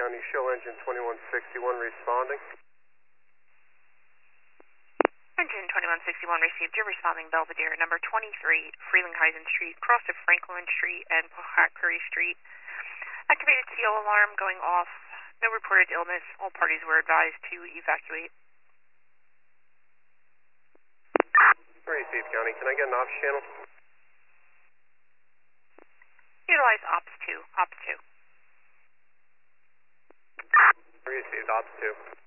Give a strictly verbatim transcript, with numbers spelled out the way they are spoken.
County, show engine twenty-one sixty-one responding. Engine twenty-one sixty-one received. You're responding Belvedere, number twenty-three, Frelinghuysen Street, cross of Franklin Street and Pohackbury Street. Activated C O alarm going off. No reported illness. All parties were advised to evacuate. Received, County. Can I get an ops channel? Utilize Ops two. Ops two. Received, Ops two.